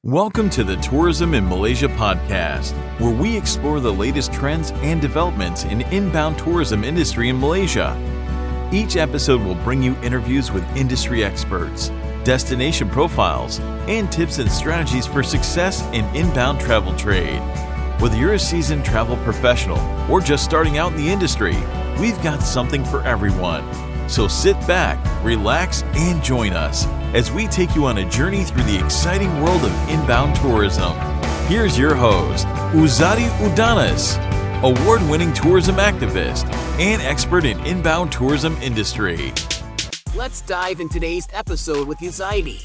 Welcome to the Tourism in Malaysia podcast, where we explore the latest trends and developments in inbound tourism industry in Malaysia. Each episode will bring you interviews with industry experts, destination profiles, and tips and strategies for success in inbound travel trade. Whether you're a seasoned travel professional or just starting out in the industry, we've got something for everyone. So sit back, relax, and join us as we take you on a journey through the exciting world of inbound tourism. Here's your host, Uzadi Udanas, award-winning tourism activist and expert in inbound tourism industry. Let's dive in today's episode with Uzadi.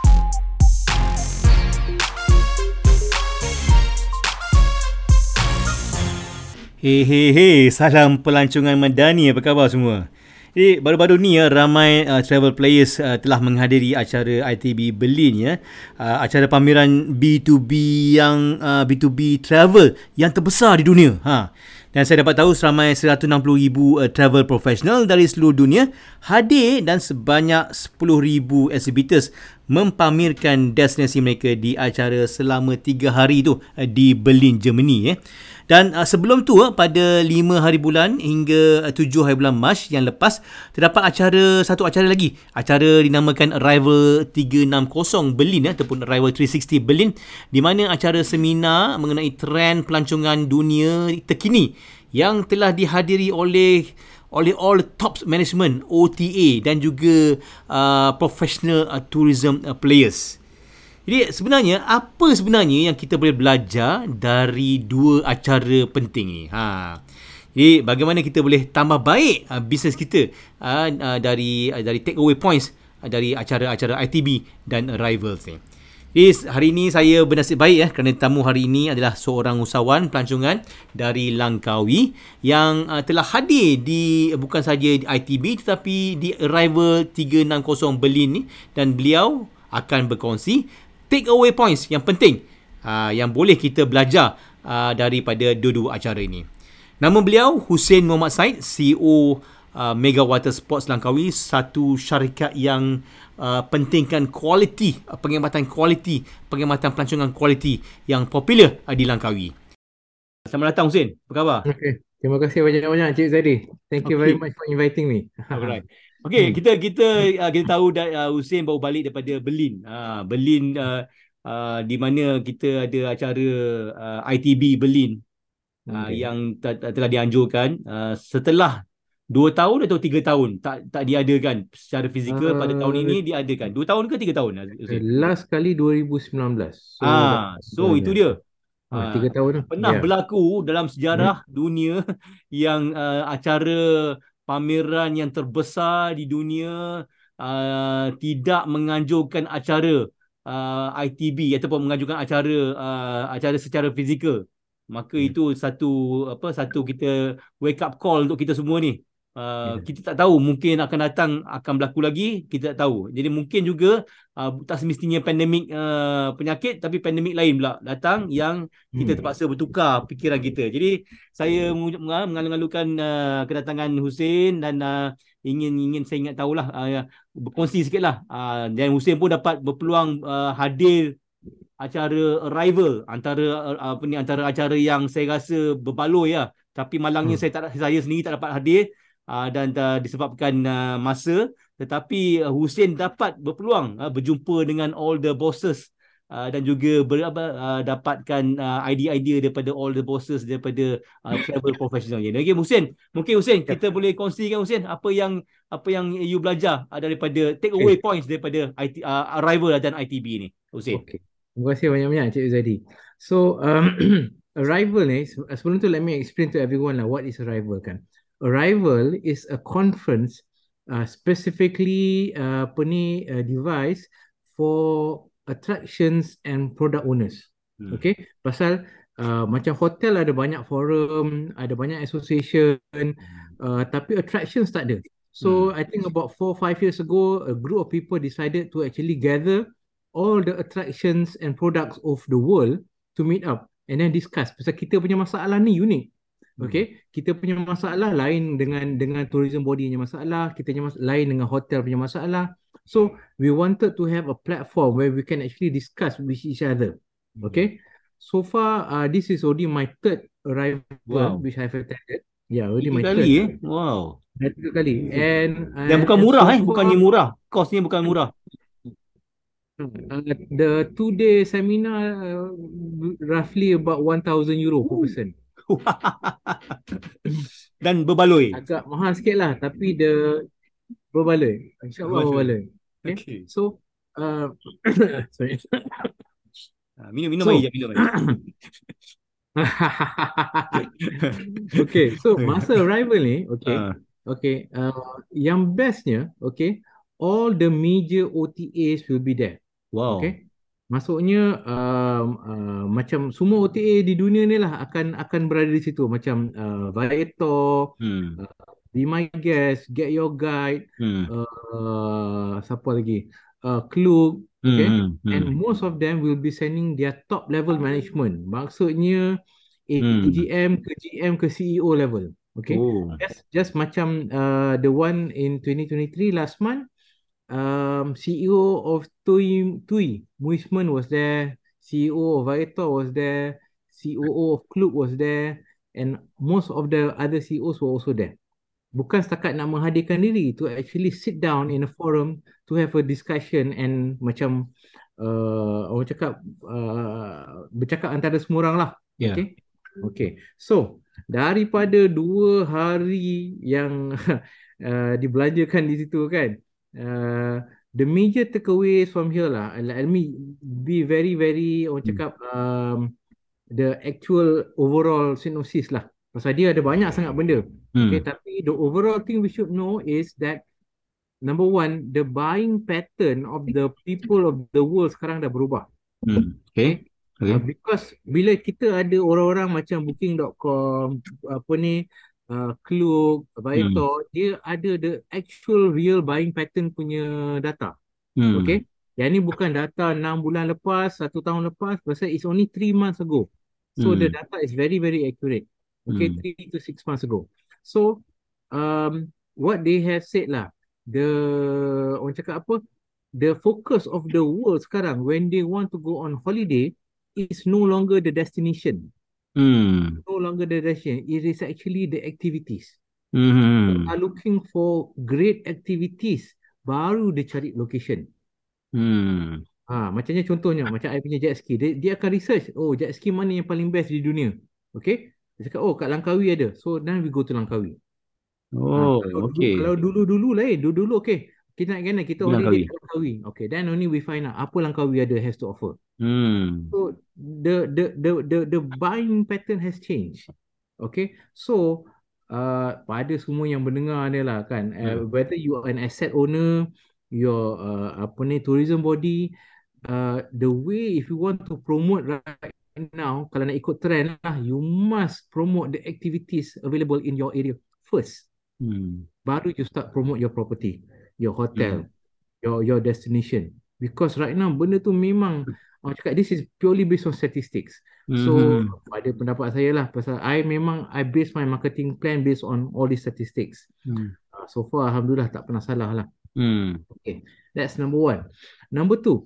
Hey, salam pelancongan Madani, apa khabar semua? Baru-baru ni ramai travel players telah menghadiri acara ITB Berlin ya. Acara pameran B2B yang B2B travel yang terbesar di dunia. Dan saya dapat tahu seramai 160,000 travel professional dari seluruh dunia hadir dan sebanyak 10,000 exhibitors mempamerkan destinasi mereka di acara selama 3 hari tu di Berlin, Germany. Dan sebelum tu pada 5 hari bulan hingga 7 hari bulan Mac yang lepas terdapat satu acara lagi. Acara dinamakan Arrival 360 Berlin ataupun Arrival 360 Berlin, di mana acara seminar mengenai trend pelancongan dunia terkini yang telah dihadiri oleh all top management OTA dan juga professional tourism players. Jadi apa sebenarnya yang kita boleh belajar dari dua acara penting ni? Jadi bagaimana kita boleh tambah baik bisnes kita dari take away points dari acara-acara ITB dan Arrivals ni. Jadi hari ini saya bernasib baik kerana tamu hari ini adalah seorang usahawan pelancongan dari Langkawi yang telah hadir di bukan saja di ITB tetapi di Arrival 360 Berlin ni, dan beliau akan berkongsi take away points yang penting yang boleh kita belajar daripada dua-dua acara ini. Nama beliau Hussein Mohamed Said, CEO Mega Water Sports Langkawi, satu syarikat yang pentingkan kualiti, perkhidmatan pelancongan kualiti yang popular di Langkawi. Selamat datang Hussein, apa khabar? Okay. Terima kasih banyak-banyak Cik Zadi. Thank you very much for inviting me. Alright. Okay, kita tahu Hussein baru balik daripada Berlin. Berlin di mana kita ada acara ITB Berlin yang telah dianjurkan setelah 2 tahun atau 3 tahun tak diadakan secara fizikal. Pada tahun ini diadakan. 2 tahun ke 3 tahun? Last kali 2019. So itu dia. 3 tahun. Pernah berlaku dalam sejarah dunia yang acara pameran yang terbesar di dunia tidak menganjurkan acara ITB ataupun menganjurkan acara secara fizikal. Maka itu satu kita wake up call untuk kita semua ni. Kita tak tahu, mungkin akan datang akan berlaku lagi, kita tak tahu. Jadi mungkin juga tak semestinya pandemik penyakit, tapi pandemik lain pula datang yang kita terpaksa bertukar fikiran kita. Jadi saya mengalu-alukan kedatangan Hussein dan ingin saya ingat tahulah, berkongsi sikitlah. Dan Hussein pun dapat berpeluang hadir acara Arrival, antara acara yang saya rasa berbaloi tapi malangnya saya sendiri tak dapat hadir dan disebabkan masa, tetapi Hussein dapat berpeluang berjumpa dengan all the bosses dan juga dapatkan idea daripada all the bosses daripada travel professional ni. Okay, mungkin Hussein kita boleh kongsikan Hussein apa yang you belajar daripada take away points daripada Arrival dan ITB ni, Hussein. Okay. Terima kasih banyak-banyak Cik Zadi. So Arrival ni, sebelum tu let me explain to everyone what is Arrival kan. Arrival is a conference specifically device for attractions and product owners. Okay, pasal macam hotel ada banyak forum, ada banyak association, tapi attractions tak ada. So I think about 4-5 years ago, a group of people decided to actually gather all the attractions and products of the world to meet up and then discuss. Pasal kita punya masalah ni unik. Okay, kita punya masalah lain dengan tourism body punya masalah, kita punya lain dengan hotel punya masalah. So we wanted to have a platform where we can actually discuss with each other. Okay, so far this is already my third arrival Wow. which I've attended. Yeah, already Tiga my kali third. Wow. Dah tiga kali. Dan bukan And murah so bukannya far murah. Kosnya bukan murah. the 2 day seminar roughly about €1,000 per person. Dan berbaloi. Agak mahal sikit lah, tapi berbaloi. InsyaAllah berbaloi. Okay. Okay. So, sorry. Minum So, air je, minum air. okay, so masa arrival ni, Ah, yang bestnya, okay, all the major OTAs will be there. wow. Okay, maksudnya macam semua OTA di dunia ni lah akan berada di situ, macam Viator, Hmm. Be My Guest, Get Your Guide, Hmm. siapa lagi? Klook, okay? And Hmm. most of them will be sending their top level management. Maksudnya Hmm. AGM ke GM ke CEO level. Okay? Oh. Just macam the one in 2023 last month, CEO of TUI, Muisman was there, CEO of Viator was there, COO of Klook was there, and most of the other CEOs were also there. Bukan setakat nak menghadirkan diri, to actually sit down in a forum to have a discussion and macam orang cakap bercakap antara semua orang lah. Yeah. Okay. So daripada 2 hari yang dibelanjakan di situ kan, the major takeaways from here lah, let me be very very orang cakap the actual overall synopsis lah. Pasal dia ada banyak sangat benda. Okay, tapi the overall thing we should know is that number one, the buying pattern of the people of the world sekarang dah berubah. Okay. Because bila kita ada orang-orang macam Booking.com, apa ni, Klook, Viator, dia ada the actual real buying pattern punya data. Okay. Yang ni bukan data 6 bulan lepas, 1 tahun lepas, pasal it's only 3 months ago. So the data is very, very accurate. Okay, 3 to 6 months ago. So, what they have said lah, orang cakap apa, the focus of the world sekarang when they want to go on holiday is no longer the destination. No longer the destination. It is actually the activities. People are looking for great activities, baru dia cari location. Macamnya contohnya, macam I punya jet ski, dia akan research, oh jet ski mana yang paling best di dunia. Okay, dia cakap, oh kat Langkawi ada, so then we go to Langkawi. Kalau dulu lain, dulu okay, kita nak kena, kita holiday kat Langkawi. Okay, then only we find out apa Langkawi ada has to offer. So the buying pattern has changed. Okay, so pada semua yang mendengar ni lah kan, whether you are an asset owner, your tourism body, the way if you want to promote right now, kalau nak ikut trend lah, you must promote the activities available in your area first. Baru you start promote your property, your hotel, your destination. Because right now benda tu memang orang cakap this is purely based on statistics. So pada pendapat saya lah, pasal I base my marketing plan based on all these statistics. So far alhamdulillah tak pernah salah lah. Okay, that's number one. Number two,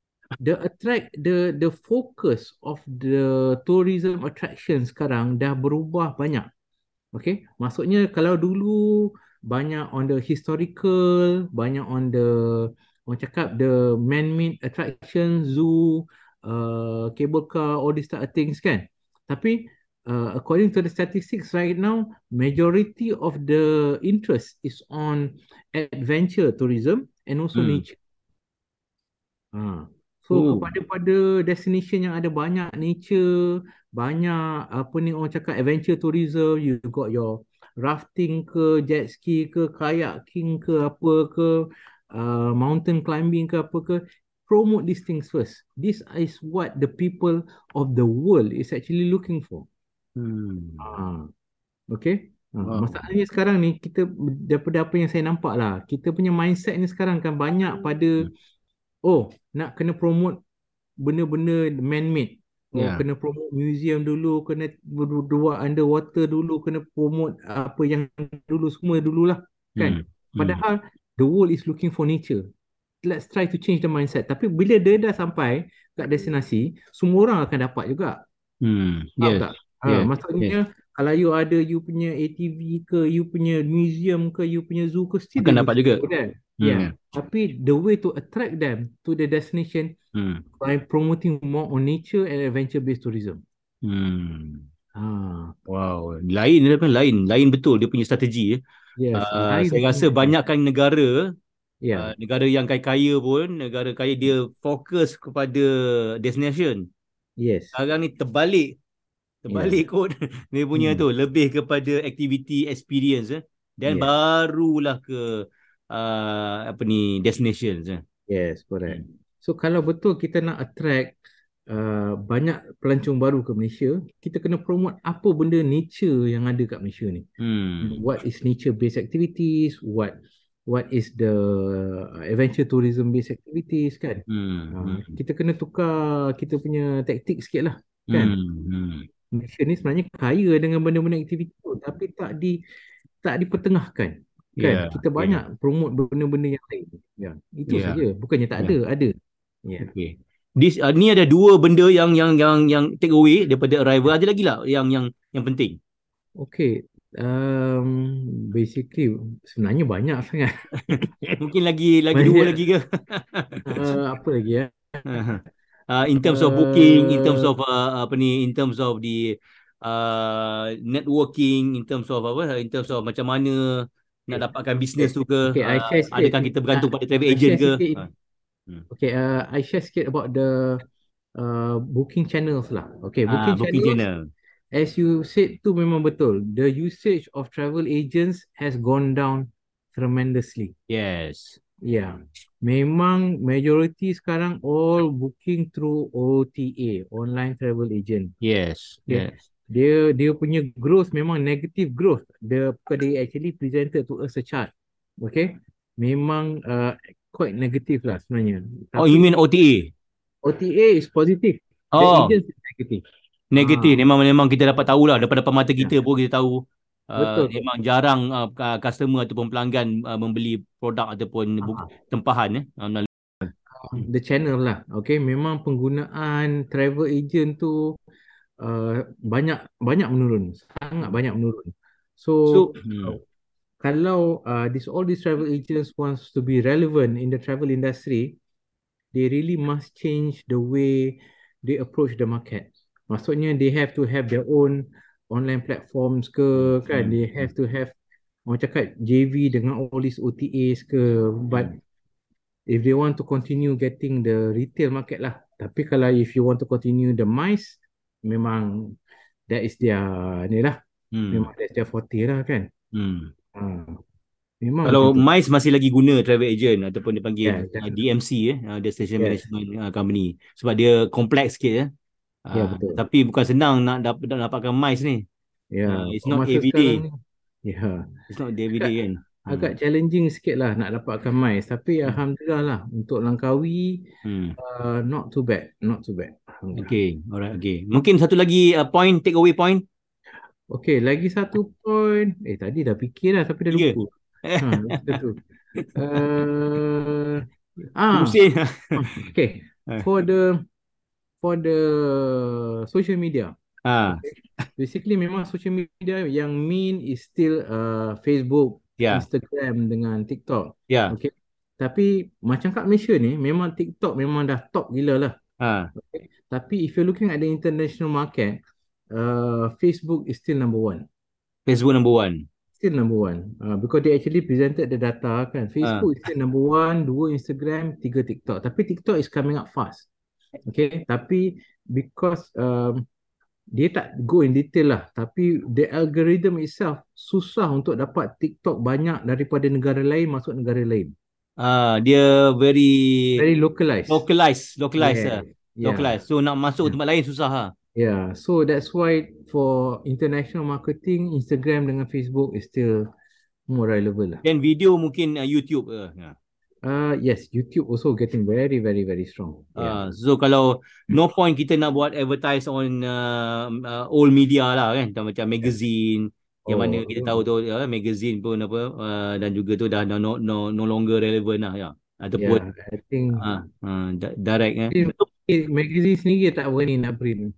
the focus of the tourism attraction sekarang dah berubah banyak. Okay, maksudnya kalau dulu banyak on the historical, banyak on the orang cakap the man-made attraction, zoo, cable car, all these type of things kan. Tapi according to the statistics right now, majority of the interest is on adventure tourism and also nature. So kepada destination yang ada banyak nature, banyak orang cakap adventure tourism, you got your rafting ke, jet ski ke, kayaking ke, apa ke, mountain climbing ke, apa ke, promote these things first. This is what the people of the world is actually looking for. Okay. Masalahnya sekarang ni, kita daripada apa yang saya nampak lah, kita punya mindset ni sekarang kan banyak pada nak kena promote benda-benda man-made. Oh, Ya. kena promote museum dulu, kena berdua underwater dulu, kena promote apa yang dulu semua dululah kan. Hmm. Hmm. Padahal the world is looking for nature. Let's try to change the mindset. Tapi bila dia dah sampai kat destinasi, semua orang akan dapat juga. Hmm. Faham Yes. tak? Yes. Yes. Maksudnya kalau you ada you punya ATV ke, you punya museum ke, you punya zoo ke, still Akan they dapat need to juga. go there. Hmm. Yeah. Tapi the way to attract them to the destination Hmm. by promoting more on nature and adventure-based tourism. Hmm. Ah, Wow, lain dia kan lain betul dia punya strategi. yes, lain Saya rasa sebenarnya. banyakkan negara, Yeah, negara yang kaya-kaya pun, negara kaya dia fokus kepada destination. yes, Sekarang ni terbalik yeah. kot dia punya Hmm. tu, lebih kepada activity experience dan Yes, barulah ke apa ni destinations. yes, correct. Hmm. So kalau betul kita nak attract banyak pelancong baru ke Malaysia, kita kena promote apa benda nature yang ada kat Malaysia ni. Hmm. What is nature-based activities? What is the adventure tourism-based activities kan? Hmm. Kita kena tukar kita punya taktik sikit lah kan? Hmm. Malaysia ni sebenarnya kaya dengan benda-benda aktiviti tu, tapi tak dipertengahkan kan. Yeah, Kita banyak promote benda-benda yang lain. Ya, itu yeah, saja. Bukannya tak yeah. ada. Ya. Okay. Ni ada dua benda yang take away daripada arrival. Ada lagi lah yang penting. Okay. Basically sebenarnya banyak sangat. Mungkin lagi dua Banyak. lagi ke? Apa lagi ya? In terms of booking, in terms of in terms of the networking, in terms of in terms of macam mana nak dapatkan bisnes tu ke? Okay, I share sikit. Adakah kita bergantung pada travel I agent share ke? sikit. Okay, I share sikit about the booking channels lah. Okay, booking Booking channels. channel. As you said tu memang betul. The usage of travel agents has gone down tremendously. Yes. Yeah. Memang majority sekarang all booking through OTA, online travel agent. Yes. Okay. Yes. Dia punya growth memang negative growth. They actually presented to us a chart. Okay. Memang quite negative lah sebenarnya. Oh, you mean OTA? OTA is positive. The Oh, agent is negative. negatif. Memang kita dapat tahu lah daripada mata kita pun kita tahu Betul. memang jarang customer ataupun pelanggan membeli produk ataupun tempahan The channel lah. Okay, memang penggunaan travel agent tu banyak menurun, sangat banyak menurun. So kalau all these travel agents wants to be relevant in the travel industry, they really must change the way they approach the market. Maksudnya they have to have their own online platforms ke kan, they have to have orang cakap JV dengan all these OTAs ke, but if they want to continue getting the retail market lah. Tapi kalau if you want to continue the MICE, memang that is their ni lah. Memang that's their forte lah kan. Memang kalau macam tu. MICE masih lagi guna travel agent ataupun dipanggil DMC Destination Yes. Management Company sebab dia kompleks sikit betul. tapi bukan senang nak dapatkan MICE ni. It's not masa every sekarang day. ni, It's not every day kan. agak challenging sikit lah nak dapatkan MICE. Tapi Alhamdulillah lah untuk Langkawi not too bad. Okay, alright, okay. Mungkin satu lagi point, take away point. Okay, lagi satu point. Tadi dah fikir dah tapi dah lupa. Betul. Okay. For the social media. Okay. Basically memang social media yang main is still Facebook, Instagram dengan TikTok. Okay. Tapi macam kat Malaysia ni memang TikTok memang dah top gila lah. Okay. Tapi if you're looking at the international market, Facebook is still number one. Facebook number one. Still number one. Because they actually presented the data kan. Facebook is still number one, 2 Instagram, 3 TikTok. Tapi TikTok is coming up fast. Okay. Tapi because dia tak go in detail lah. Tapi the algorithm itself susah untuk dapat TikTok banyak daripada negara lain masuk negara lain. Dia very localized. Localized. Yeah. Localized. So nak masuk tempat lain susah Yeah, so that's why for international marketing, Instagram dengan Facebook is still more relevant lah. Dan video mungkin YouTube Yes, YouTube also getting very, very, very strong. Yeah. So kalau no point kita nak buat advertise on old media lah kan, macam magazine yang mana Oh, kita tahu tu magazine pun apa dan juga tu dah no longer relevant lah ya. Ataupun yeah, I think direct magazine sendiri tak berani nak print.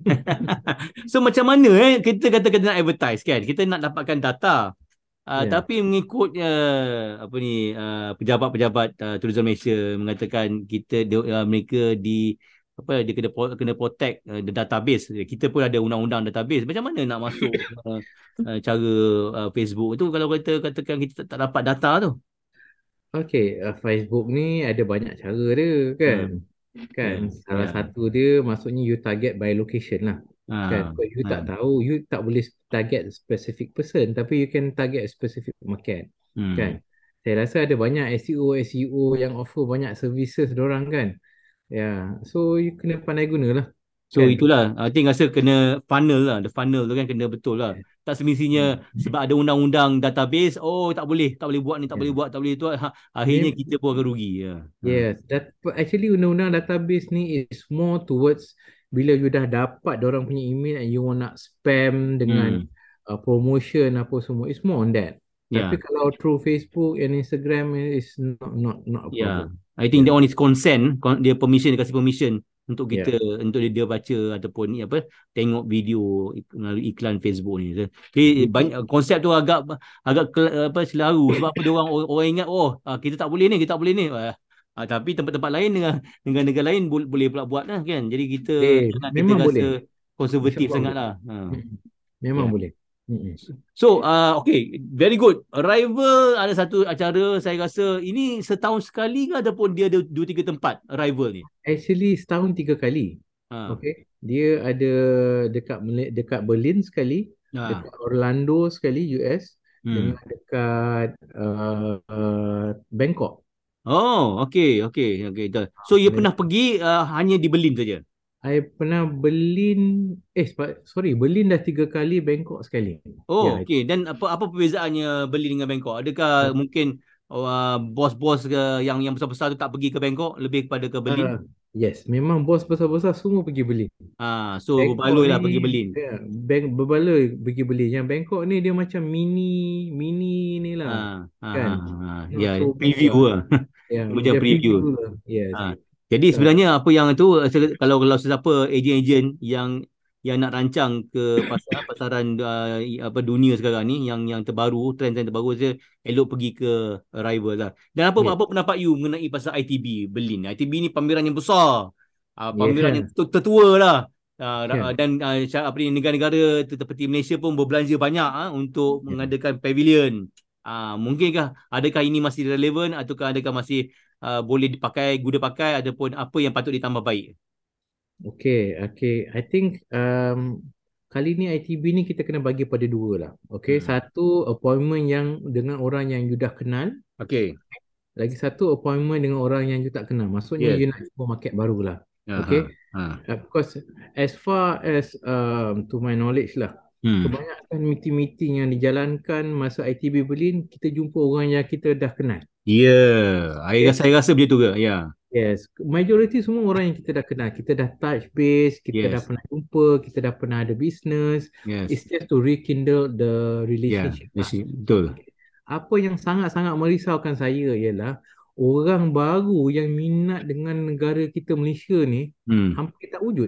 So macam mana kita kata kita nak advertise kan, kita nak dapatkan data. Tapi mengikut apa ni pejabat-pejabat Tourism Malaysia mengatakan mereka dia kena protect the database. Kita pun ada undang-undang database. Macam mana nak masuk cara Facebook tu kalau kita katakan kita tak dapat data tu? Okay, Facebook ni ada banyak cara dia kan. Salah satu dia maksudnya you target by location lah. Kan, because you tak tahu, you tak boleh target specific person, tapi you can target specific market. Kan, saya rasa ada banyak SEO yang offer banyak services diorang kan. So you kena pandai guna lah. So itulah, I think rasa kena funnel lah, the funnel tu kan kena betul lah. Tak semestinya sebab ada undang-undang database, tak boleh buat ni, tak boleh buat tu, akhirnya kita pun akan rugi. Yes, actually undang-undang database ni is more towards bila you dah dapat diorang punya email and you nak spam dengan promotion apa semua, it's more on that. Tapi kalau through Facebook and Instagram is not a problem. I think that one is consent, dia kasih permission untuk kita untuk dia baca ataupun ni apa tengok video melalui iklan Facebook ni. Jadi banyak konsep tu agak selaru sebab apa dia orang ingat kita tak boleh ni. Tapi tempat-tempat lain dengan negara lain boleh pula buat lah kan. Jadi kita memang kita boleh. rasa konservatif sangatlah. Memang boleh. So okay, very good. Arrival ada satu acara, saya rasa ini setahun sekali ke ataupun dia ada 2-3 tempat Arrival ni? Actually setahun 3 kali. Okay, dia ada dekat Berlin sekali, dekat Orlando sekali US, dengan dekat Bangkok. Okay. So you pernah pergi hanya di Berlin saja? I pernah Berlin Berlin dah 3 kali, Bangkok sekali. Okay. Dan apa perbezaannya Berlin dengan Bangkok? Adakah mungkin bos-bos yang besar-besar tu tak pergi ke Bangkok, lebih kepada ke Berlin? Yes, memang bos besar-besar semua pergi Berlin. So berbaloi lah pergi Berlin. Berbaloi pergi Berlin. Yang Bangkok ni dia macam mini ni lah. Preview lah. Macam preview lah. Yes. Jadi sebenarnya apa yang itu, kalau sesiapa ejen-ejen yang nak rancang ke pasaran dunia sekarang ni yang terbaru, trend yang terbaru, saya elok pergi ke Arrival lah. Dan apa pendapat you mengenai pasal ITB Berlin? ITB ni pameran yang besar, pameran yang tertua lah. Dan negara-negara seperti Malaysia pun berbelanja banyak untuk mengadakan pavilion. Adakah ini masih relevan ataukah adakah masih boleh guna pakai ataupun apa yang patut ditambah baik? Okay. I think kali ni ITB ni kita kena bagi pada 2 lah. Okay, satu appointment yang dengan orang yang you dah kenal. Okay. Lagi satu appointment dengan orang yang you tak kenal. Maksudnya you nak cuba market baru lah. Okay. Because as far as to my knowledge lah, kebanyakan meeting-meeting yang dijalankan masa ITB Berlin, kita jumpa orang yang kita dah kenal. Saya rasa begitu ke? Yes, majority semua orang yang kita dah kenal, kita dah touch base, kita dah pernah jumpa, kita dah pernah ada business. It's just to rekindle the relationship. Betul. Apa yang sangat-sangat merisaukan saya ialah orang baru yang minat dengan negara kita Malaysia ni hampir tak wujud.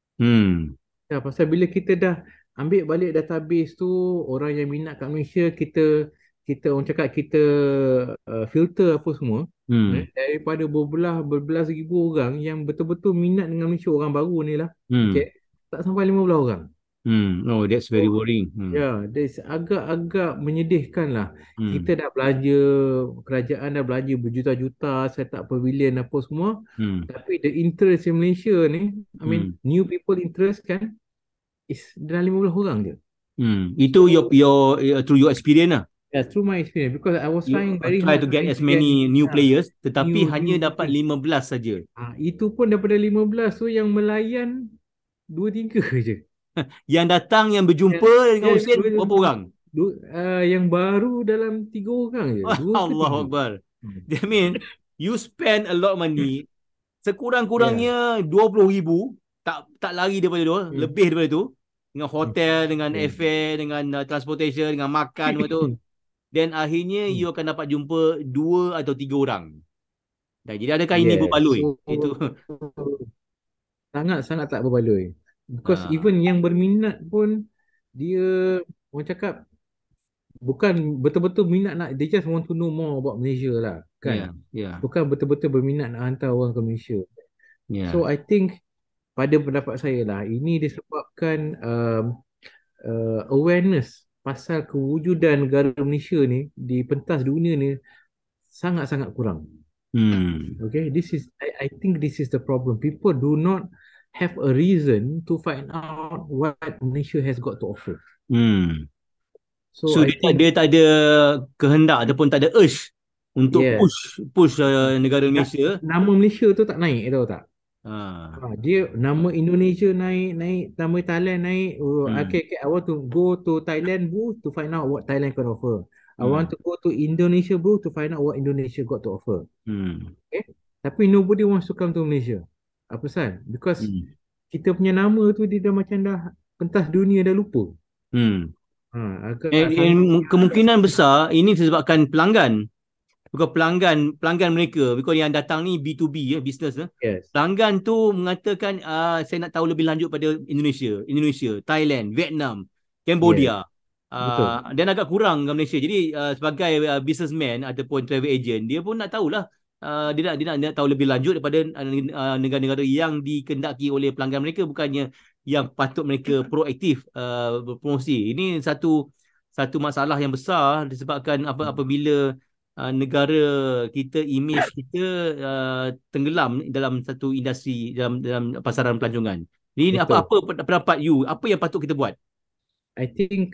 Pasal bila kita dah ambil balik database tu, orang yang minat kat Malaysia, kita orang cakap kita filter apa semua, daripada berbelas ribu orang yang betul-betul minat dengan Malaysia, orang baru ni lah, tak sampai 15 orang. That's very worrying. That's agak-agak menyedihkan lah. Kita dah belanja, kerajaan dah belanja berjuta-juta set up pavilion apa semua, tapi the interest in Malaysia ni, I mean new people interest kan, is dalam 15 orang je. Itu your through your experience lah. Through my experience, because I was trying very hard to get as many new players, tetapi hanya dapat 15 saja. Itu pun daripada 15 tu yang melayan 2-3 je. Yang datang, yang berjumpa dengan Hussein berapa orang? Yang baru dalam 3 orang je. Allahu Akbar. That mean you spend a lot of money, Yeah. sekurang-kurangnya 20,000, tak lari daripada tu, lebih daripada tu, dengan hotel, dengan Yeah. airfare, dengan transportation, dengan makan semua tu. Dan akhirnya you akan dapat jumpa 2 atau 3 orang. Dan jadi adakah ini Yes. berbaloi? So Itu sangat-sangat tak berbaloi. Because Ah, even yang berminat pun dia orang cakap bukan betul-betul minat nak, they just want to know more about Malaysia lah ya, kan. ya, Bukan betul-betul berminat nak hantar orang ke Malaysia. So ya. I think pada pendapat saya lah ini disebabkan awareness pasal kewujudan negara Malaysia ni di pentas dunia ni sangat-sangat kurang. Okay, I think this is the problem. People do not have a reason to find out what Malaysia has got to offer. So So I think dia tak ada kehendak ataupun tak ada urge untuk yes, push negara Malaysia. nama Malaysia tu tak naik, tahu tak? Ah, Dia nama Indonesia naik, nama Thailand naik. Oh, okay, I want to go to Thailand bro to find out what Thailand can offer. I want to go to Indonesia bro to find out what Indonesia got to offer. Okay? Tapi nobody wants to come to Malaysia. Apa pasal? Because kita punya nama tu dia dah macam dah pentas dunia dah lupa. Agak Kemungkinan besar ini disebabkan pelanggan. Bukan pelanggan mereka, because yang datang ni B2B business. yes. Pelanggan tu mengatakan saya nak tahu lebih lanjut pada Indonesia, Thailand, Vietnam, Cambodia. Betul. Dan agak kurang ke Malaysia. Jadi sebagai businessman ataupun travel agent, dia pun nak tahulah, dia nak tahu lebih lanjut daripada negara-negara yang dikendaki oleh pelanggan mereka, bukannya yang patut mereka proaktif berpromosi. Ini satu masalah yang besar disebabkan apabila negara kita, image kita tenggelam dalam satu industri, dalam pasaran pelancongan. Ini Betul. apa pendapat you? Apa yang patut kita buat? I think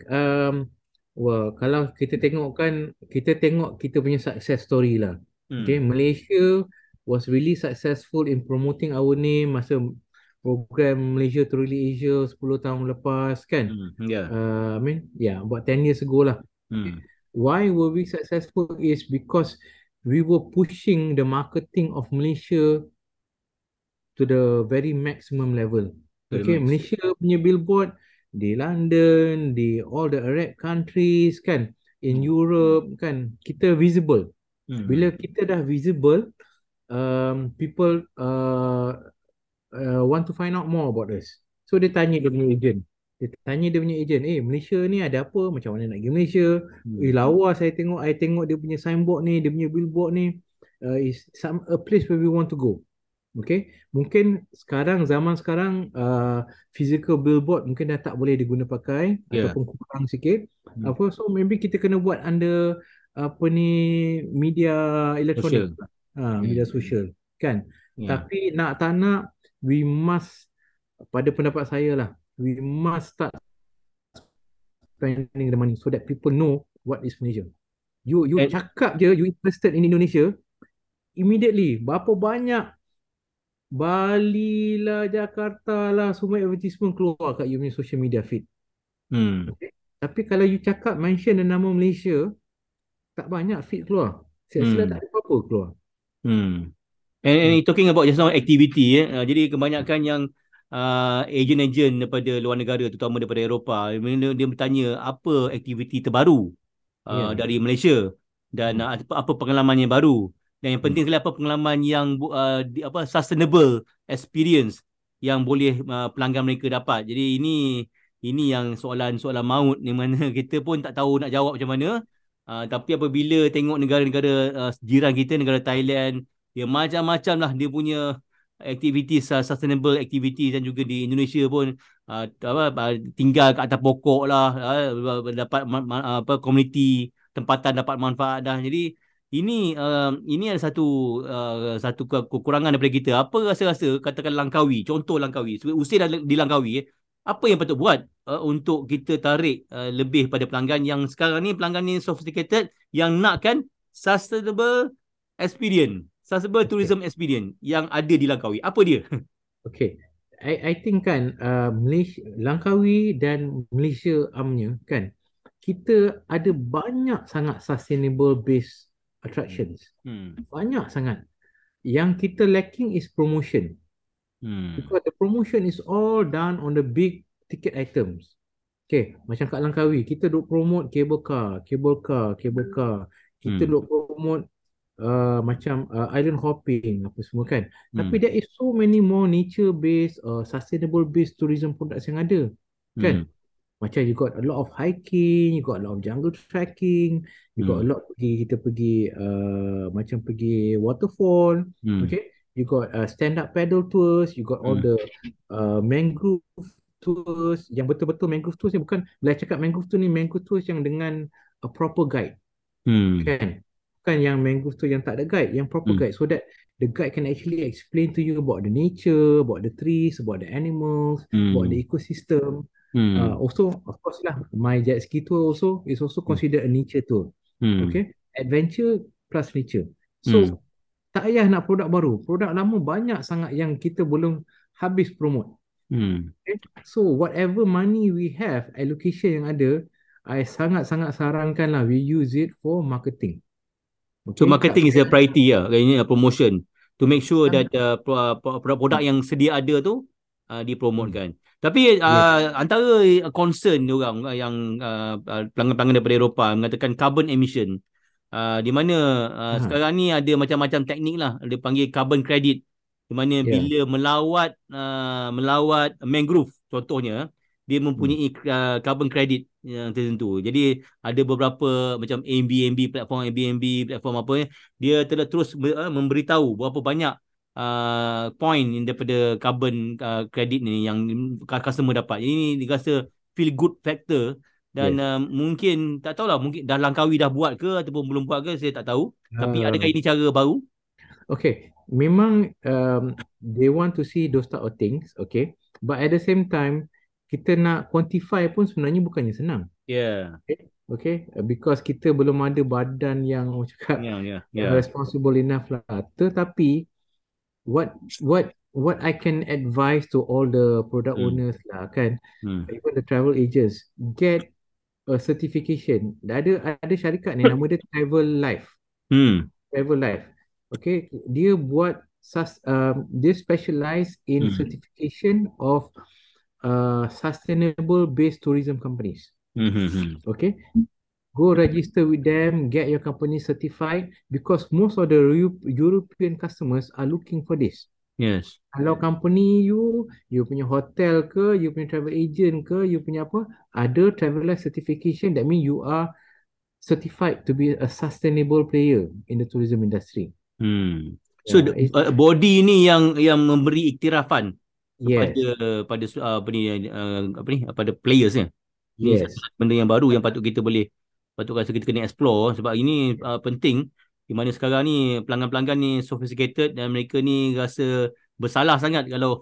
kalau kita tengok kita punya success story lah. Okay, Malaysia was really successful in promoting our name masa program Malaysia Truly Asia 10 tahun lepas kan. I mean, about 10 years ago lah. Why were we successful is because we were pushing the marketing of Malaysia to the very maximum level. Okay, Malaysia punya billboard di London, di all the Arab countries kan, in Europe kan, kita visible. Bila kita dah visible, people want to find out more about us. So dia tanya dia punya agent. Malaysia ni ada apa? Macam mana nak pergi Malaysia? Lawa saya tengok dia punya signboard ni, dia punya billboard ni, is a place where we want to go. Okay, mungkin zaman sekarang physical billboard mungkin dah tak boleh diguna pakai ataupun kurang sikit. So maybe kita kena buat under media elektronik, media sosial kan. Tapi nak tak nak, we must, pada pendapat saya lah, we must start spending the money so that people know what is Malaysia. You cakap je you interested in Indonesia, immediately berapa banyak Bali lah, Jakarta lah, semua advertisement keluar kat you punya social media feed. Okay? Tapi kalau you cakap mention nama Malaysia, tak banyak feed keluar. Sila tak ada apa-apa keluar. And talking about just now activity, jadi kebanyakan yang agent-agent daripada luar negara, terutama daripada Eropah, dia bertanya apa aktiviti terbaru dari Malaysia dan apa pengalaman yang baru. Dan yang penting sekali, apa pengalaman yang sustainable experience yang boleh pelanggan mereka dapat. Jadi ini yang soalan maut, di mana kita pun tak tahu nak jawab macam mana. Tapi apabila tengok negara-negara jiran kita, negara Thailand, dia macam-macam lah dia punya activities, sustainable activities, dan juga di Indonesia pun tinggal kat atas pokok lah, dapat komuniti tempatan dapat manfaat dah. Jadi ini ada satu kekurangan daripada kita. Apa rasa-rasa, katakan Langkawi, contoh Langkawi, Husein di Langkawi, apa yang patut buat untuk kita tarik lebih pada pelanggan yang sekarang ni, pelanggan ni sophisticated, yang nakkan sustainable tourism experience yang ada di Langkawi. Apa dia? Okay, I think kan Malaysia, Langkawi dan Malaysia amnya kan, kita ada banyak sangat sustainable based attractions. Hmm. Banyak sangat. Yang kita lacking is promotion. Hmm. Because the promotion is all done on the big ticket items. Okay, macam kat Langkawi, kita duk promote cable car. Kita Hmm. duk promote macam island hopping apa semua kan. Tapi Hmm. there is so many more nature based sustainable based tourism products yang ada Hmm. kan. Macam you got a lot of hiking, you got a lot of jungle trekking, you got a Hmm. lot kita pergi macam pergi waterfall, Hmm. okay. You got stand up paddle tours, you got all Hmm. the mangrove tours, yang betul-betul mangrove tours ni bukan bila cakap mangrove tour ni mangrove tours yang dengan a proper guide. Hmm. Kan? Bukan yang mangrove tu yang tak ada guide, yang proper Hmm. guide so that the guide can actually explain to you about the nature, about the trees, about the animals, about the Hmm. ecosystem. Hmm. Also, of course lah, my jet ski tour also is also considered a nature tour. Hmm. Okay? Adventure plus nature. Hmm. So, tak payah nak produk baru. Produk lama banyak sangat yang kita belum habis promote. Hmm. Okay? So, whatever money we have, allocation yang ada, I sangat-sangat sarankan lah we use it for marketing. So Okay, tak marketing is a priority lah, ini promotion to make sure that sangat. produk yang sedia ada tu dipromotkan. Tapi Yes. antara concern diorang yang pelanggan-pelanggan daripada Eropah mengatakan carbon emission, di mana sekarang ni ada macam-macam teknik lah, dia panggil carbon credit, di mana Yeah. bila melawat mangrove contohnya, dia mempunyai carbon credit yang tertentu. Jadi ada beberapa macam Airbnb platform apa ni, dia telah terus memberitahu berapa banyak point daripada carbon credit ni yang customer dapat. Ini dirasa feel good factor dan Yes. mungkin tak tahulah, mungkin dah Langkawi dah buat ke ataupun belum buat ke, saya tak tahu. Tapi adakah ini cara baru? Okay, memang they want to see those type of things, okay. But at the same time, kita nak quantify pun sebenarnya bukannya senang. Yeah. Okay, because kita belum ada badan yang orang cakap Yeah. responsible enough lah. Tetapi what I can advise to all the product owners lah kan, even the travel agents, get a certification. Ada syarikat ni nama dia Travel Life. Travel Life. Okay, dia buat dia specialize in certification of sustainable based tourism companies. Okay, go register with them, get your company certified because most of the European customers are looking for this. Yes. Kalau company you punya hotel ke, you punya travel agent ke, you punya apa, ada travel life certification, that means you are certified to be a sustainable player in the tourism industry. So Yeah, body ni yang memberi iktirafan yes, pada pada players ni. Ni yes, satu benda yang baru yang patut rasa kita kena explore, sebab ini penting, di mana sekarang ni pelanggan-pelanggan ni sophisticated dan mereka ni rasa bersalah sangat kalau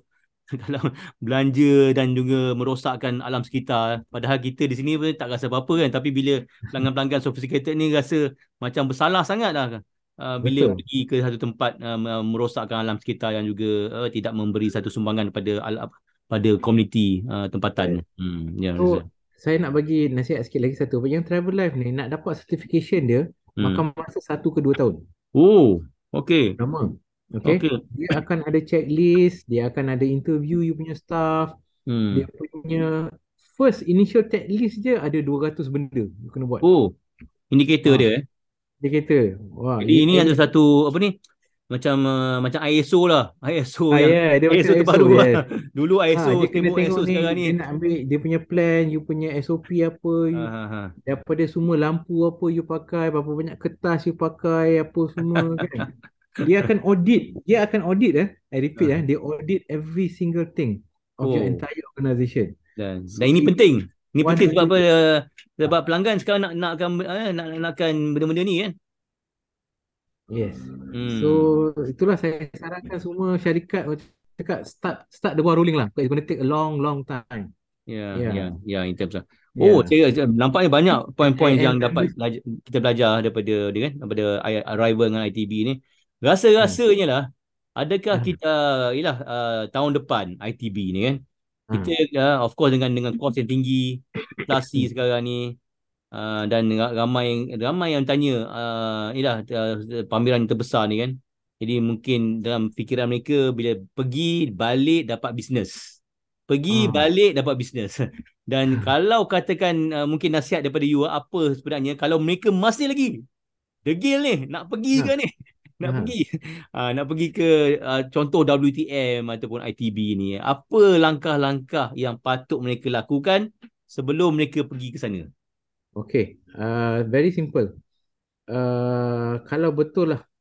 belanja dan juga merosakkan alam sekitar. Padahal kita di sini pun tak rasa apa-apa kan, tapi bila pelanggan-pelanggan sophisticated ni rasa macam bersalah sangat lah bila betul. pergi ke satu tempat merosakkan alam sekitar yang juga tidak memberi satu sumbangan pada komuniti tempatan. So, saya nak bagi nasihat sikit lagi satu. Yang Travel Life ni nak dapat certification dia makan masa 1 ke 2 tahun. Oh, okay. Lama. Okay. Dia akan ada checklist, dia akan ada interview you punya staff. Dia punya first initial checklist je ada 200 benda you kena buat. Oh, indikator dia Indikator. Wah, jadi ini ada satu apa ni? Macam ISO lah. ISO yang yeah, dia ISO macam terbaru ISO, lah. yes. Dulu ISO, Dia kena tembok tengok ISO ni, sekarang ni. dia nak ambil dia punya plan, you punya SOP apa, daripada semua lampu apa you pakai, berapa banyak kertas you pakai, apa semua kan. Dia akan audit I repeat they audit every single thing of your entire organization. Dan So, ini penting. Ini penting sebab apa? you Sebab pelanggan sekarang nakkan benda-benda ni kan. Yes. So itulah saya sarankan semua syarikat cakap start the ball rolling lah. It's going to take a long time. Yeah, in terms of. Yeah. Saya nampaknya banyak poin-poin yang And dapat kita belajar daripada dia kan, daripada arrival dengan ITB ni. Rasa-rasanya lah, adakah kita tahun depan ITB ni kan, kita of course dengan kos yang tinggi, inflasi sekarang ni, Dan ramai yang tanya pameran terbesar ni kan. Jadi mungkin dalam fikiran mereka bila pergi balik dapat bisnes. Pergi balik dapat bisnes. Dan kalau katakan mungkin nasihat daripada you apa sebenarnya kalau mereka masih lagi degil ni nak pergi ke ni? Nak pergi. Nak pergi ke contoh WTM ataupun ITB ni. Apa langkah-langkah yang patut mereka lakukan sebelum mereka pergi ke sana? Okay, very simple. Kalau betul lah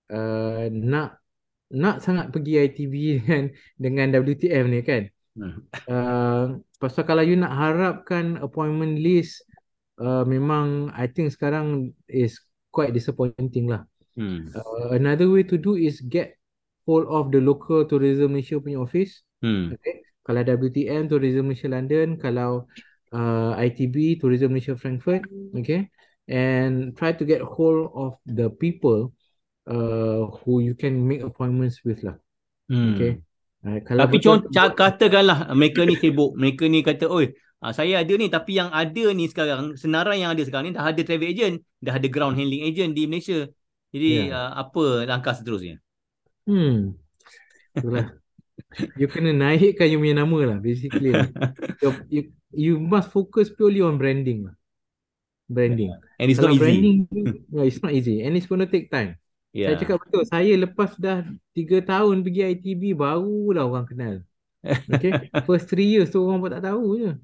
nak sangat pergi ITB dengan WTM ni kan. Pasal kalau you nak harapkan appointment list, memang I think sekarang is quite disappointing lah. Another way to do is get hold of the local Tourism Malaysia punya office. Okay. Kalau WTM Tourism Malaysia London, kalau ITB Tourism Malaysia Frankfurt, okay, and try to get hold of the people who you can make appointments with lah. Okay. Kalau tapi katakanlah mereka ni sibuk, mereka ni kata, oi, saya ada ni, tapi yang ada ni sekarang, senarai yang ada sekarang ni dah ada travel agent, dah ada ground handling agent di Malaysia. Jadi apa langkah seterusnya? Itulah. You kena naikkan you punya nama lah, basically lah. You must focus purely on branding lah. Branding. And it's Kalau not branding, easy. it's not easy and it's going to take time. Saya cakap betul, saya lepas dah 3 tahun pergi ITB barulah orang kenal. Okay, first 3 years tu orang pun tak tahu je.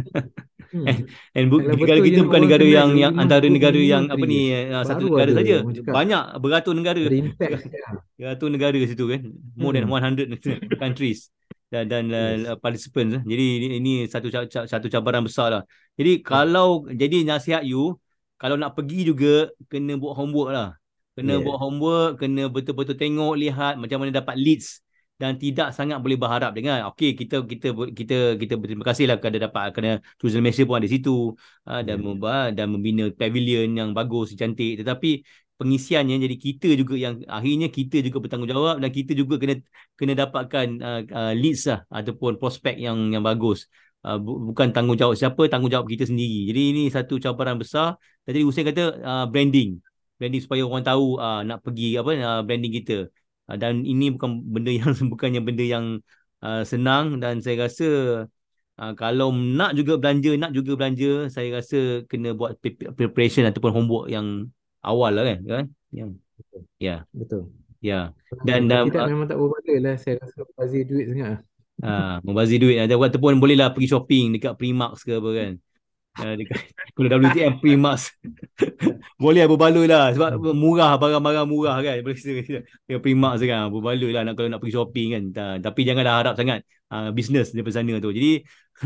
Negara kita bukan negara yang antara negara yang apa ni satu negara saja. Banyak beratus negara. Beratus negara situ kan. More than 100 countries dan participants. Jadi ini satu cabaran besar lah. Jadi jadi nasihat you, kalau nak pergi juga kena buat homework lah. Buat homework, kena betul-betul tengok, lihat macam mana dapat leads dan tidak sangat boleh berharap dengan kita berterima kasih lah kerana Tourism Malaysia pun ada situ dan membina pavilion yang bagus, cantik, tetapi pengisiannya jadi kita juga yang akhirnya kita juga bertanggungjawab dan kita juga kena dapatkan leads lah ataupun prospek yang bagus. Bukan tanggungjawab siapa, tanggungjawab kita sendiri. Jadi ini satu cabaran besar. Dan jadi Hussein kata branding supaya orang tahu nak pergi branding kita. Dan ini bukannya benda yang senang, dan saya rasa kalau nak juga belanja, saya rasa kena buat preparation ataupun homework yang awal lah kan. Betul. Ya. Dan kita memang tak berbalik lah, saya rasa membazir duit sangat. Membazir duit ataupun bolehlah pergi shopping dekat Primark ke apa kan. Kalau WTM Primark boleh berbaloi lah sebab murah, barang-barang murah kan. Primark sekarang berbaloi lah kalau nak pergi shopping kan. Tapi janganlah harap sangat bisnes daripada sana tu. Jadi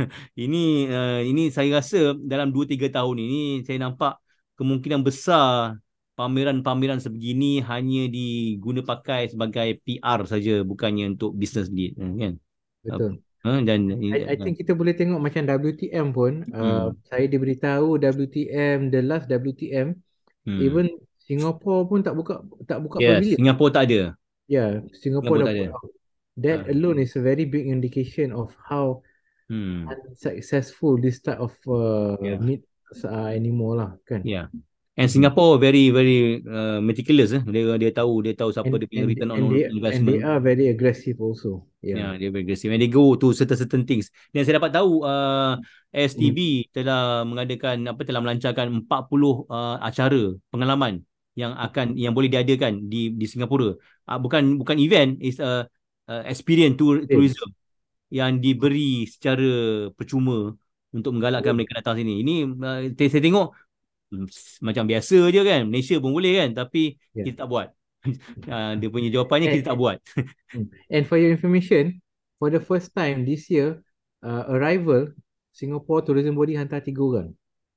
ini saya rasa dalam 2-3 tahun ini saya nampak kemungkinan besar pameran-pameran sebegini hanya diguna pakai sebagai PR saja, bukannya untuk bisnes dia kan. Betul. Dan I think kita boleh tengok macam WTM pun, saya diberitahu WTM, the last WTM, even Singapore pun tak buka pavilion. Singapore tak ada. Singapore dah put out. That alone is a very big indication of how unsuccessful this type of meets anymore lah kan. And Singapore very very meticulous. Dia tahu siapa dia punya return on investment. And they are very aggressive also. They're very aggressive. And they go to certain things. Dan saya dapat tahu STB telah melancarkan 40 acara pengalaman yang boleh diadakan di Singapura. Bukan event, is experience tourism yang diberi secara percuma untuk menggalakkan mereka datang sini. Ini saya tengok macam biasa je kan, Malaysia pun boleh kan, tapi kita tak buat. Dia punya jawapannya kita tak buat. And for your information, for the first time this year, arrival Singapore Tourism Body hantar 3 orang.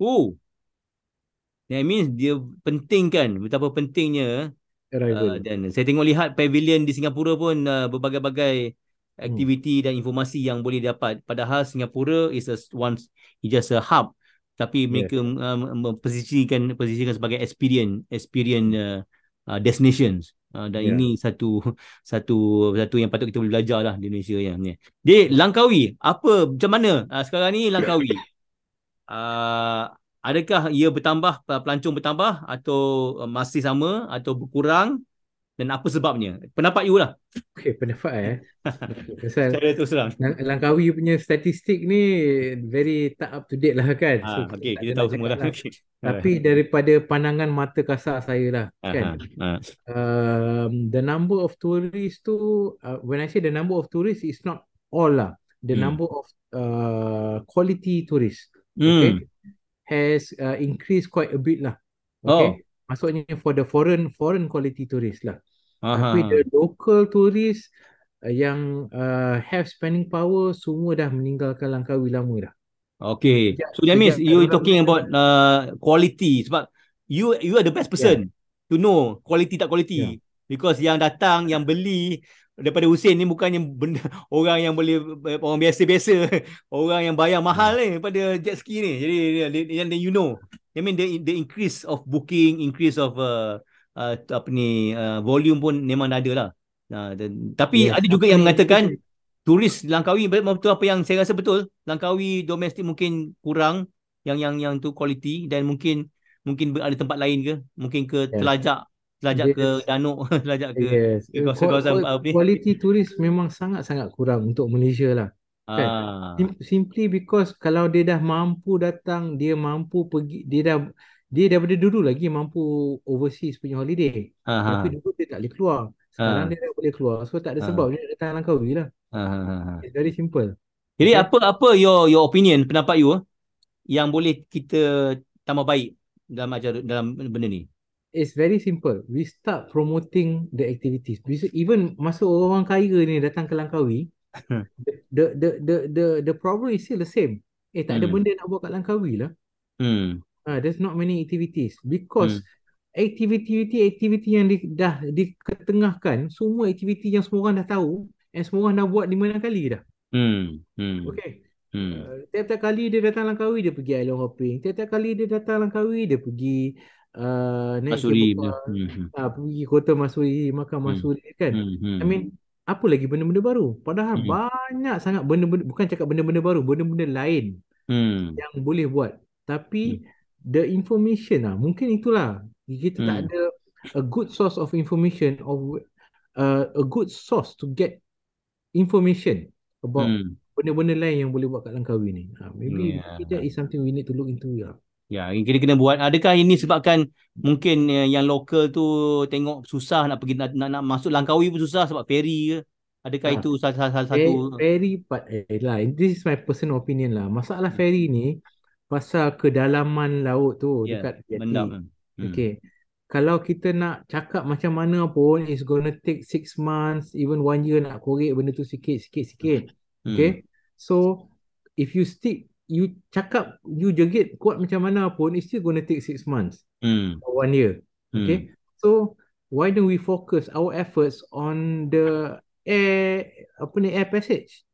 That means dia penting kan, betapa pentingnya arrival. Dan saya lihat pavilion di Singapura pun berbagai-bagai aktiviti dan informasi yang boleh dapat. Padahal Singapura is just a hub, tapi mereka posisikan sebagai experience destinations. Dan ini satu yang patut kita boleh belajar lah di Indonesia yang ni. Langkawi macam mana sekarang ni Langkawi? Adakah ia bertambah, pelancong bertambah atau masih sama atau berkurang, dan apa sebabnya? Pendapat you lah. Okay, pendapat pasal Secara terus terang. Langkawi punya statistik ni very tak up to date lah kan. So Okey, tak kita ada tahu nak semua cakap dah. lah. Okey. Tapi daripada pandangan mata kasar saya lah kan. The number of tourists tu, when I say the number of tourists, it's not all lah. The number of quality tourists, okay, has increased quite a bit lah. Okay, maksudnya for the foreign quality tourists lah. Tapi the local tourists yang have spending power semua dah meninggalkan Langkawi lama dah. Okay. So that means you talking about quality, sebab you are the best person to know quality tak quality. Because yang datang, yang beli daripada Hussein ni bukannya benda, orang yang boleh, orang biasa-biasa, orang yang bayar mahal ni pada jet ski ni. Jadi yang you know, I mean the increase of booking, increase of volume pun memang ada lah. Tapi ada juga yang mengatakan turis Langkawi, betul apa yang saya rasa betul. Langkawi domestik mungkin kurang yang tu quality, dan mungkin ada tempat lain ke, mungkin ke Telajak ke Danuk, Telajak ke kawasan-kawasan quality turis memang sangat-sangat kurang untuk Malaysia lah. Kan? Simply because kalau dia dah mampu datang, dia mampu pergi, dia daripada dulu lagi mampu overseas punya holiday. Tapi dulu dia tak boleh keluar. Sekarang dia dah boleh keluar. So tak ada sebab dia nak datang Langkawi lah. It's very simple. Jadi apa your opinion, pendapat you yang boleh kita tambah baik dalam benda ni? It's very simple. We start promoting the activities. Even masa orang kaya ni datang ke Langkawi, the problem is still the same. Tak ada benda nak buat kat Langkawi lah. There's not many activities because aktiviti yang dah diketengahkan, semua aktiviti yang semua orang dah tahu and semua orang dah buat 5-6 kali dah. Okay. Tiap-tiap kali dia datang Langkawi, dia pergi island hopping. Tiap-tiap kali dia datang Langkawi, dia pergi naik Masuri, pergi Kota Masuri, makan Masuri kan. I mean, apa lagi benda-benda baru? Padahal banyak sangat benda-benda, bukan cakap benda-benda baru, benda-benda lain yang boleh buat. Tapi the information mungkin itulah kita tak ada a good source of information, of a good source to get information about benda-benda lain yang boleh buat kat Langkawi ni. Maybe that is something we need to look into. Kita kena buat. Adakah ini sebabkan mungkin yang lokal tu tengok susah nak pergi, nak masuk Langkawi pun susah sebab ferry ke? Adakah itu salah satu ferry part lah. This is my personal opinion lah. Masalah ferry ni pasal kedalaman laut tu dekat Jati. Okay. Kalau kita nak cakap macam mana pun, it's gonna take 6 months, even 1 year nak korek benda tu sikit. Okay. So if you cakap, you jegit kuat macam mana pun, it's still gonna take 6 months or 1 year. Okay. So why don't we focus our efforts on the air passage?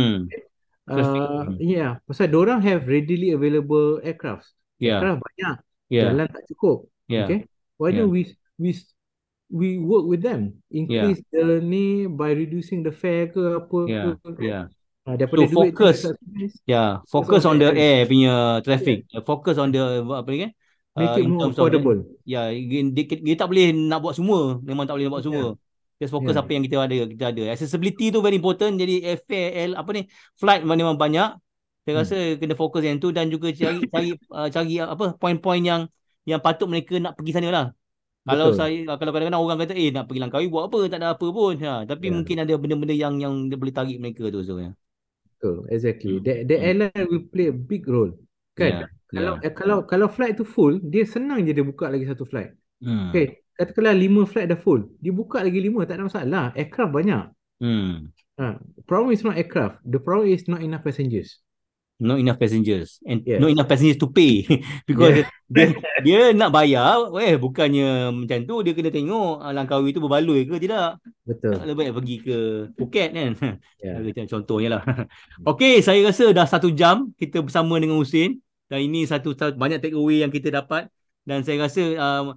Pasal diorang have readily available aircraft. Aircraft banyak. Jalan tak cukup. Okay. Why don't we work with them, increase the ni by reducing the fare ke apa so focus on the air punya traffic, focus on the apa ni make it more affordable. Dia tak boleh nak buat semua, memang tak boleh nak buat semua. Just fokus apa yang kita ada. Accessibility tu very important. Jadi airfare flight memang banyak. Saya rasa kena fokus yang tu, dan juga cari point-point yang patut mereka nak pergi sana lah. Kalau kadang-kadang orang kata nak pergi Langkawi buat apa, tak ada apa pun. Tapi mungkin ada benda-benda yang boleh tarik mereka tu sebenarnya. Betul, exactly. The airline will play a big role. Kan? Kalau flight tu full, dia senang je dia buka lagi satu flight. Okay. Katakanlah 5 flight dah full, dia buka lagi 5, tak ada masalah. Aircraft banyak. Problem is not aircraft. The problem is not enough passengers. Not enough passengers and not enough passengers to pay because dia nak bayar, bukannya macam tu. Dia kena tengok Langkawi tu berbaloi ke tidak. Betul. Lebih baik pergi ke Phuket kan. Contohnya lah. Okay, saya rasa dah 1 jam kita bersama dengan Hussein, dan ini satu banyak take away yang kita dapat, dan saya rasa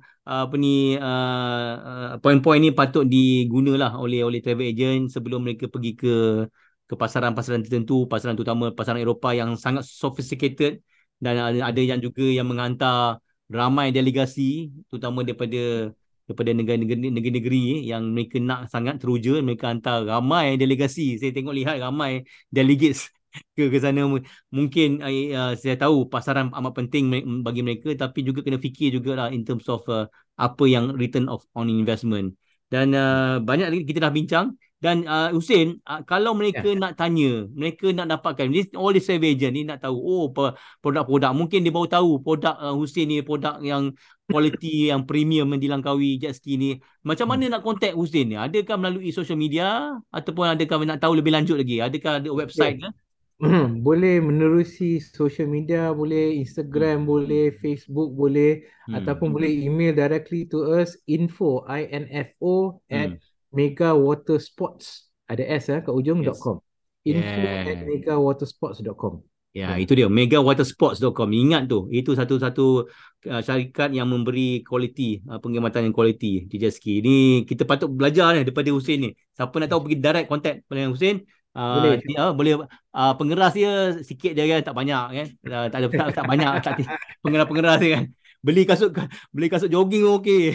poin-poin ni patut digunalah oleh travel agent sebelum mereka pergi ke pasaran-pasaran tertentu, pasaran terutama pasaran Eropah yang sangat sophisticated, dan ada yang juga yang menghantar ramai delegasi, terutama daripada negeri-negeri yang mereka nak sangat teruja, mereka hantar ramai delegasi. Saya lihat ramai delegates ke sana. Mungkin saya tahu pasaran amat penting bagi mereka, tapi juga kena fikir jugalah in terms of apa yang return on investment. Dan banyak lagi kita dah bincang. Dan Hussein, kalau mereka nak tanya, mereka nak dapatkan all the travel agent ni nak tahu produk-produk, mungkin dia baru tahu produk Hussein ni produk yang quality yang premium yang dilangkaui jet ski ni. Macam mana nak contact Hussein ni? Adakah melalui social media ataupun adakah nak tahu lebih lanjut lagi? Adakah ada website ke? Boleh menerusi social media, boleh Instagram, boleh Facebook, boleh ataupun boleh email directly to us info at megawatersports, ada S kat ujung, .com. Info at megawatersports.com. Ya, itu dia, megawatersports.com. Ingat tu, itu satu-satu syarikat yang memberi kualiti, pengkhidmatan yang kualiti di jet ski. Ni kita patut belajar daripada Hussein ni. Siapa nak tahu pergi direct contact dengan Hussein. Boleh pengeras dia sikit je kan, tak banyak kan. Tak banyak pengeras dia kan. Beli kasut jogging okey.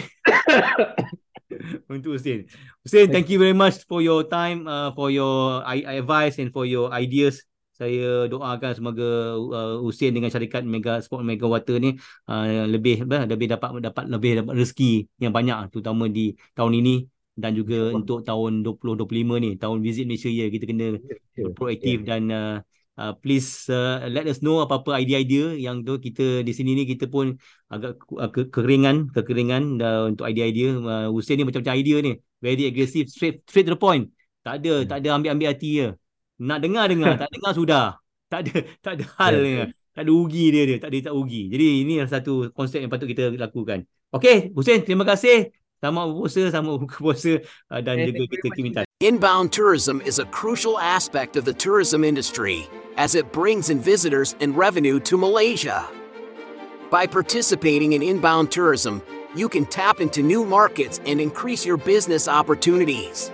Untuk Hussein. Hussein, thank you very much for your time, for your advice and for your ideas. Saya doakan semoga Hussein dengan syarikat Megawater ni lebih dapat rezeki yang banyak, terutama di tahun ini dan juga untuk tahun 2025 ni, tahun Visit Malaysia Year. Kita kena proaktif dan please let us know apa-apa idea-idea yang tu. Kita di sini ni kita pun agak kekeringan untuk idea-idea. Hussein ni macam-macam idea ni, very aggressive, straight to the point. Tak ada ambil hati je. Nak dengar tak dengar sudah. Tak ada hal dia. Tak ada ugi dia, tak ugi. Jadi ini satu konsep yang patut kita lakukan. Okey, Hussein, terima kasih. Sama buka puasa dan juga kita minta. Inbound tourism is a crucial aspect of the tourism industry as it brings in visitors and revenue to Malaysia. By participating in inbound tourism, you can tap into new markets and increase your business opportunities.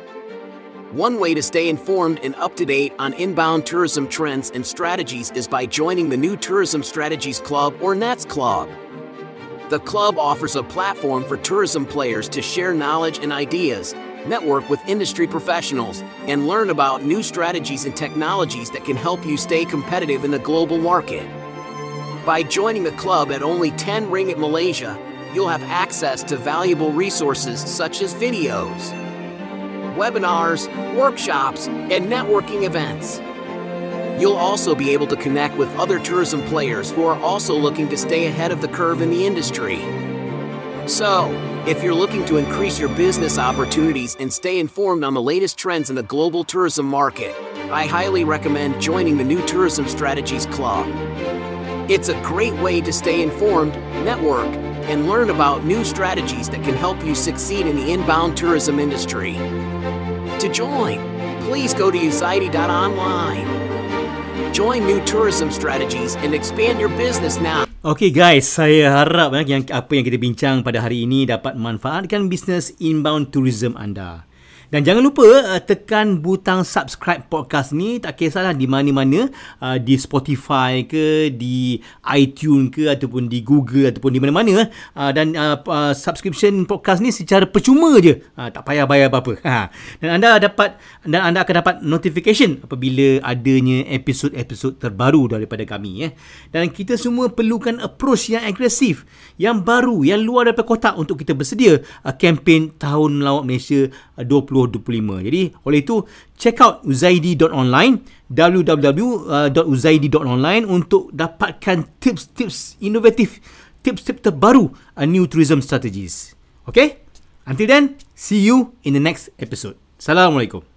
One way to stay informed and up to date on inbound tourism trends and strategies is by joining the New Tourism Strategies Club or NETS Club. The club offers a platform for tourism players to share knowledge and ideas, network with industry professionals, and learn about new strategies and technologies that can help you stay competitive in the global market. By joining the club at only 10 ringgit Malaysia, you'll have access to valuable resources such as videos, webinars, workshops, and networking events. You'll also be able to connect with other tourism players who are also looking to stay ahead of the curve in the industry. So, if you're looking to increase your business opportunities and stay informed on the latest trends in the global tourism market, I highly recommend joining the New Tourism Strategies Club. It's a great way to stay informed, network, and learn about new strategies that can help you succeed in the inbound tourism industry. To join, please go to uzaidi.online. Join New Tourism Strategies and expand your business now. Okay guys, saya harap yang apa yang kita bincang pada hari ini dapat memanfaatkan bisnes inbound tourism anda. Dan jangan lupa tekan butang subscribe podcast ni, tak kisahlah di mana-mana, di Spotify ke, di iTunes ke, ataupun di Google, ataupun di mana-mana. Dan subscription podcast ni secara percuma je, tak payah bayar apa-apa. Dan anda akan dapat notification apabila adanya episod-episod terbaru daripada kami. Dan kita semua perlukan approach yang agresif, yang baru, yang luar daripada kotak untuk kita bersedia kempen Tahun Melawat Malaysia 2025. Jadi oleh itu check out uzaidi.online, www.uzaidi.online untuk dapatkan tips-tips inovatif, tips-tips terbaru new tourism strategies. Okay? Until then, see you in the next episode. Assalamualaikum.